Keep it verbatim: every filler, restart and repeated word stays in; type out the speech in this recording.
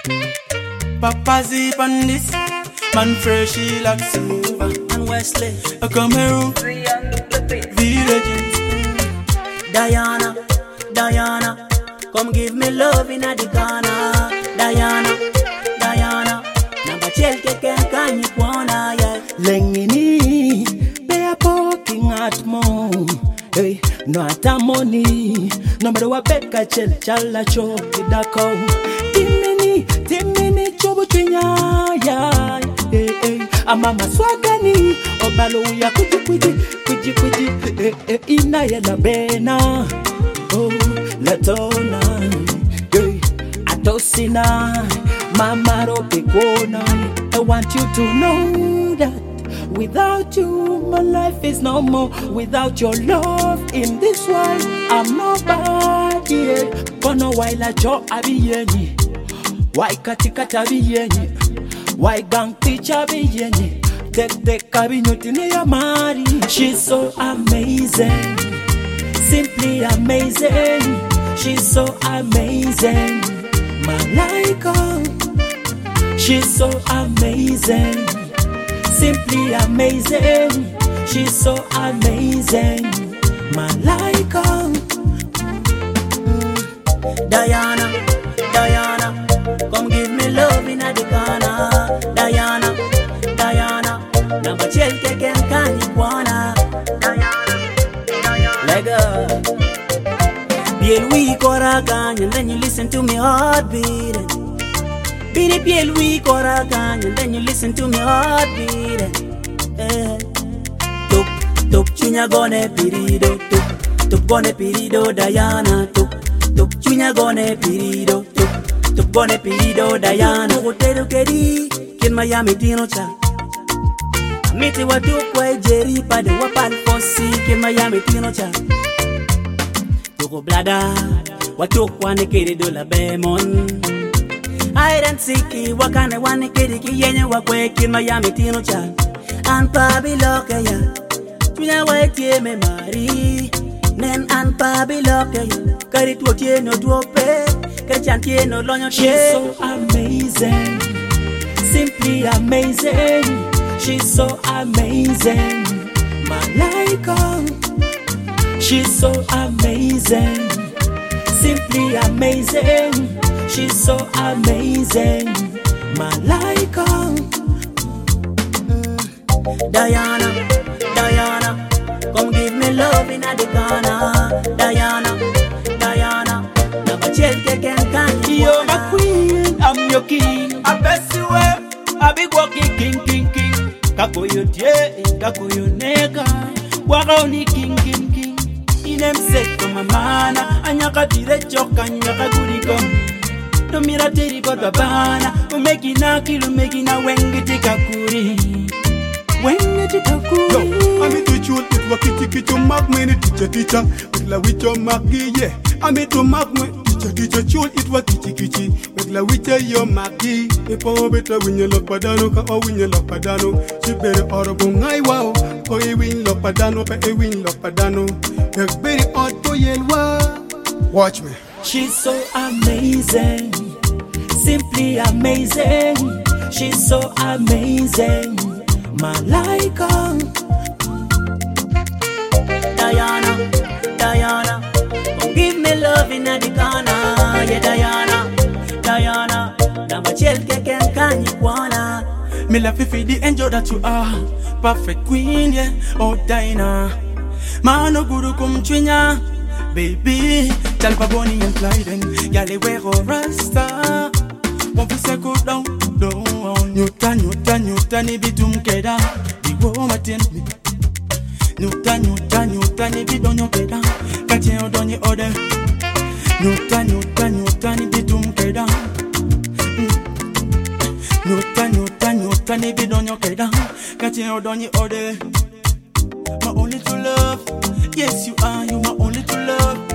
Papa Zip and this man freshy like silver And Wesley, a Cameroon V-Legends. Diana, Diana, come give me love in a the Ghana. Diana, Diana, number chelke ken kanyi kwana ya. Lengini, they are poking at mom. Hey, no atamoni, no matter what beka chel chala cho kidako. Timini, timini chobu chinya ya. Hey, hey, amama swagani, obalo ya kuji kuji kuji kuji. Hey, hey, ina ya la bena, oh latona. Hey, atosina, mama rope kona. I want you to know that. Without you, my life is no more. Without your love in this world, I'm nobody. Kono waila cho abiyeni, why katikata abiyeni, why gang teach abiyeni, tek tek abinyuti ni amari. She's so amazing, simply amazing. She's so amazing, Malaika. She's so amazing, simply amazing. She's so amazing, Malaika. Diana, Diana, come give me love in a the Ghana. Diana, Diana, number chelke ken kanyi kwana. Diana, Diana, Lega. Biel we koragan and then you listen to me heartbeat. Bidi piel we koragan and then you listen to me heartbeat. Eh. Tup tup chunya gone pirido, tup tup gone pirido Diana, tup tup chunya gone pirido, tup tup gone pirido Diana. Hotel kedi kin Miami dino cha. Amiti watu kwa Jerry pade wapal fosi kin Miami dino cha. Tuko blada watu kwa nekedi dola bemon. I don't seek wakane wane kedi ki yenye wakwe kin Miami dino cha. An pabi loke ya tunya waitie me mari nen an pabi loke ya kari tuotie no duope kari chantie no lonyo. She's so amazing, simply amazing. She's so amazing, Malaika. She's so amazing, simply amazing. She's so amazing, Malaika. Diana, Diana, come give me love in a the Ghana. Diana, Diana, never chelke ken kanyi. You're my queen, I'm your king. I best you up, I be walking king, king, king. Kakoyo tie, kakoyo nega. Waka oni king, king, king. Inem set for my mana. Anyaka dire choka, anyaka guriko. No mira teri kwa babana. Umeki na kilu, umeki na wengi tikakuri. When did you talk? Yo, I mean to shoot it, what kitty kitty mark me, teacher, teacher. With la with your maggie, yeah. I mean to mark me, teacher, teacher, shoot it, what kitty kitty. With la with your maggie. If I better win your lock padano, or win your lock padano. She better horrible, I wow. Or a win lock padano, but a win lock padano. It's very odd to yell. Watch me. She's so amazing, simply amazing. She's so amazing, Malaika. Diana, Diana, come give me love in a the Ghana. Yeah, Diana, Diana, number chelke ken kanyi kwana. Me love you for the angel that you are, perfect queen, yeah. Oh Diana, man no guru kum twinya, baby. Talpa Bonnie and Clyde, and yale wear a rasta. One for go down, down. Newton, Newton, Newton, ibitum keda. Bigo matin. Newton, Newton, Newton, ibidon yo keda. Katien odon ye ode. Newton, Newton, Newton, ibitum keda. Newton, Newton, Newton, ibidon yo keda. Katien odon ye ode. My only true love, yes you are, you my only true love.